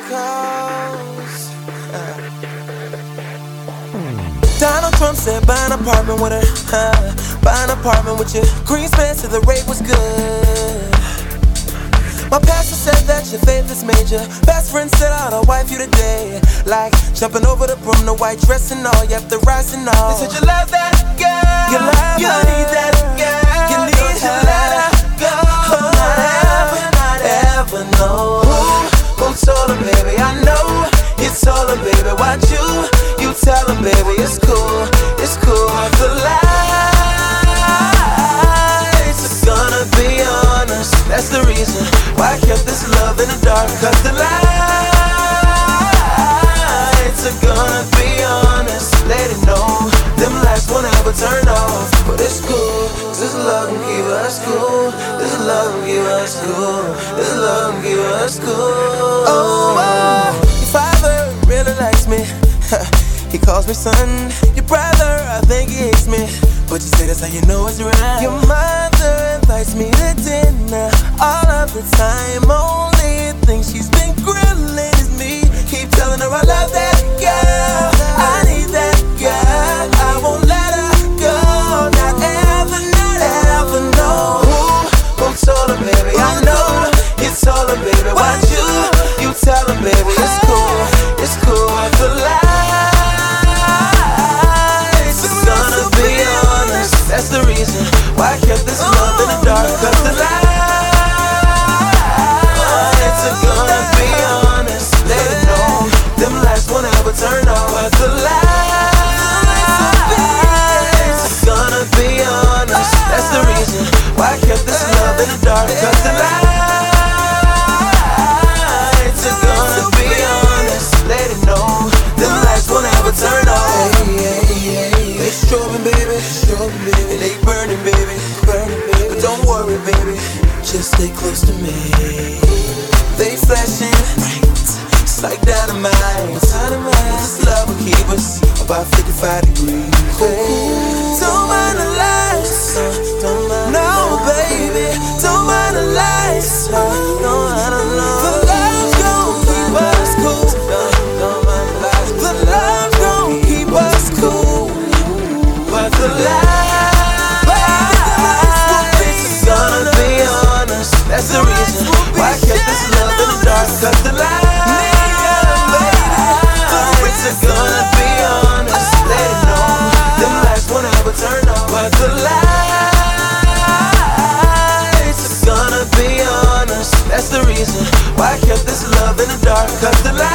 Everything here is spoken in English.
cause Donald Trump said buy an apartment with her, buy an apartment with you. Greenspan said the rate was good. My pastor said that your faith is major. Best friend said I'll wife you today. Like jumping over the broom, the white dress and all, you have to rise and all. They said you love that girl, you love you her. Need that girl, you need to let her go. Not ever know who told her, baby, I know. You told her, baby, why you tell her, baby, it's cool, it's cool. The lights are gonna be on us. That's the reason why I kept this love in the dark. Cause the lights are gonna be on us. Let it know, them lights won't ever turn off. But it's cool, this love can keep us cool. This love can keep us cool. This love can keep us cool. Oh, your father really likes me. He calls me son. Your brother, I think he hates me, but you say that's how you know it's right. Your mother invites me to dinner all of the time. Only thing she's been grilling is me. Keep telling her I love that girl, I need that girl. I won't let her go. Not ever know who told her, baby, I know. You told her, baby, why you tell her, baby, it's cool, it's cool. The lights are gonna be on us. That's the reason why I kept this love in the dark. Cause the lights are gonna be on us. Let it know, them lights won't ever turn off. But the lights are gonna be on us. That's the reason why I kept this love in the dark. Cause the lights are gonna be on us. Let it know, them lights won't ever turn off. They strobing, baby, and they burning, baby, but don't worry, baby, just stay close to me. They flashing bright, it's like dynamite. This love will keep us about 55 degrees. Don't mind the lights, no, baby, don't mind the lights. No, I don't know. The love's gon' keep us cool. The love's gon' keep us cool. But the lights are gonna be on us. That's the reason why I kept this love in the dark. Cause the lights are gonna be on us. Let it know, them lights won't ever turn off. But the lights are gonna be on us. That's the reason why I kept this love in the dark. Cause the lights